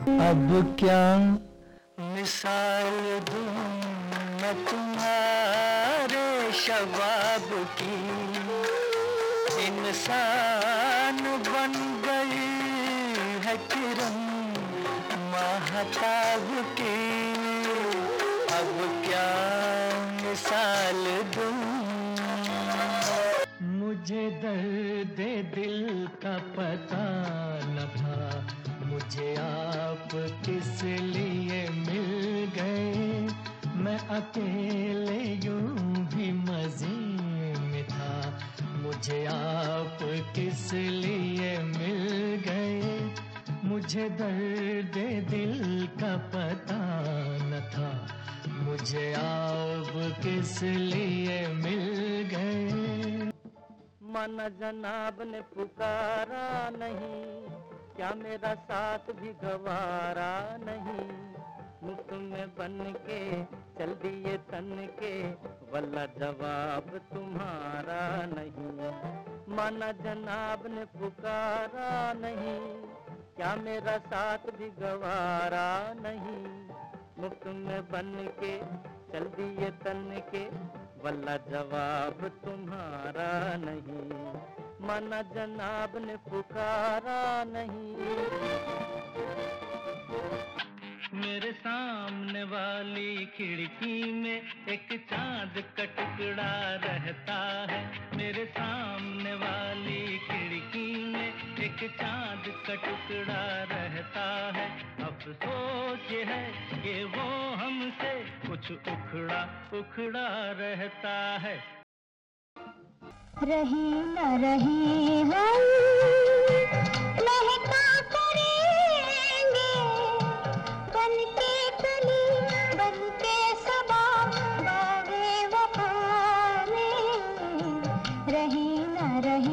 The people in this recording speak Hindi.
अब क्या मिसाल दूं मैं तुम्हारे शबाब की, इंसान बन गई है किरण महताब की। अब क्या मिसाल दूं। मुझे दर्द दिल का पता न था, मुझे आप किस लिए मिल गए। मैं अकेले यूं भी मजे में था, मुझे आप किस लिए मिल गए। मुझे दर्द दिल का पता न था, मुझे आप किस लिए मिल गए। माना जनाब ने पुकारा नहीं, क्या मेरा साथ भी गवारा नहीं। मुफ्त में बन के चल दिए तन के, वल्ला जवाब तुम्हारा नहीं। माना जनाब ने पुकारा नहीं, क्या मेरा साथ भी गवारा नहीं। मुफ्त में बन के चल दिए तन के, वल्ला जवाब तुम्हारा नहीं। माना जनाब ने पुकारा नहीं। मेरे सामने वाली खिड़की में एक चांद का टुकड़ा रहता है। मेरे सामने वाली खिड़की में एक चांद का टुकड़ा रहता है। अफसोस ये है कि वो हमसे कुछ उखड़ा उखड़ा रहता है। रहे न रहे हम महका करेंगे, बन के कली बन के सबा बागे वफा में। रहे न रहे